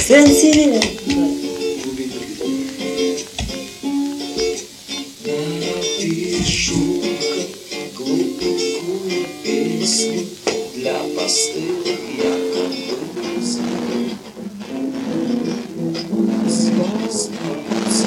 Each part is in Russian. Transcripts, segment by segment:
Сенсивер. Напишу глубокую песню для постылых якобы знаков. Спасибо,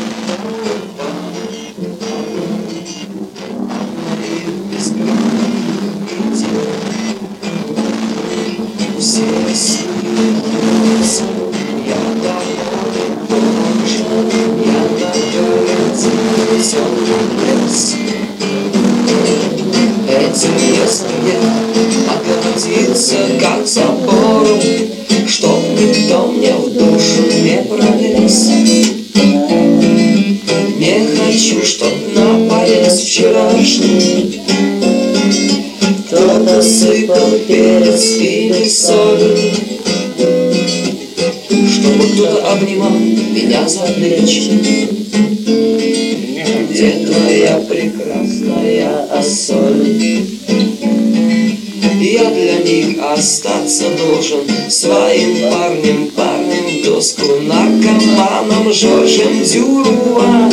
все снится, я доволен тоже, я доверен темным лес. Этим местом я отгородился как забором, чтоб никто мне в душу не пролез. Не хочу, чтоб на порез вчерашний кто-то сыпал перец или соль, чтобы кто-то обнимал меня за плечи. Где твоя прекрасная соль? Я для них остаться должен своим парнем в доску, наркоманом Жоржем Дюруа,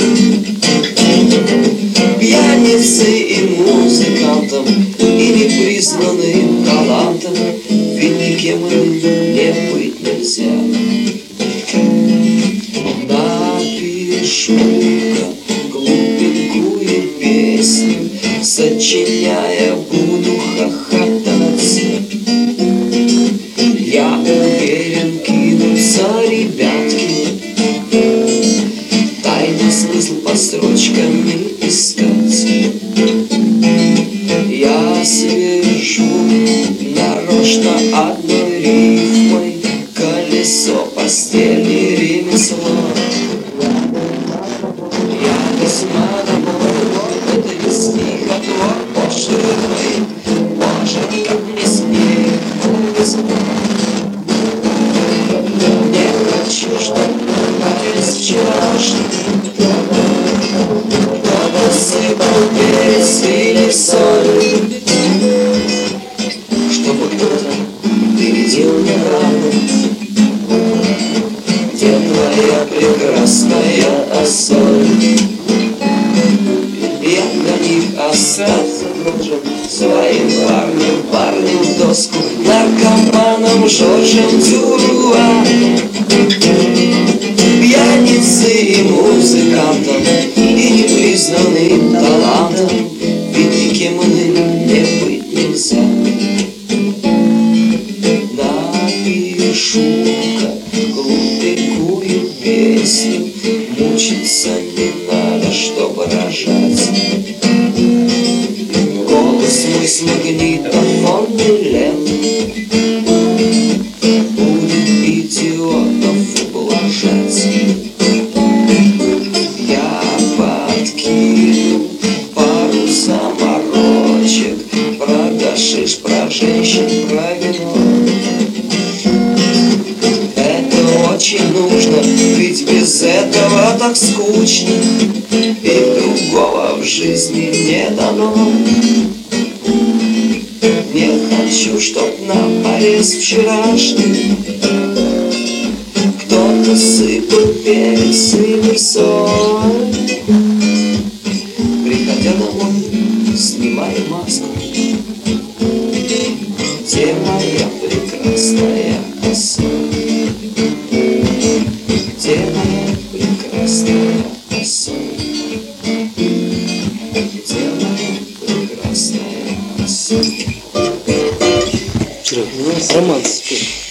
пьяницей и музыкантом, и непризнанным талантом, ведь никем не быть нельзя. Напишу-ка глупенькую песню, сочиняя буду хохотать. Я уверен, кинутся ребятки тайный смысл по строчками искать. Я свяжу нарочно одной рифмой колесо постели ремесло. Я весьма доволен этой стихотвор пошлой. Боже, как мне с ней повезло. Не хочу, чтоб парень вчерашний кто-то сыпал перец или соль, чтобы кто-то бередил мне рану. Где твоя прекрасная соль? Я для них остаться должен своим парнем в доску, наркоманом Жоржем Дюруа, пьяницей и музыкантом, и непризнанным талантом, ведь никем иным не быть нельзя. Напишу-ка глупенькую песню, мучиться не надо, чтобы рожать. Голос мой с магнитофонной ленты будет идиотов ублажать. Я подкину пару заморочек про гашиш, про женщин, про вино. Это очень нужно, ведь без этого так скучно, и другого в жизни не дано. Не хочу, чтоб на порез вчерашний кто-то сыпал перец или соль. Приходя домой, снимаю маску. Где моя прекрасная соль? Где моя прекрасная соль? Где моя прекрасная соль? Вчера романс спел.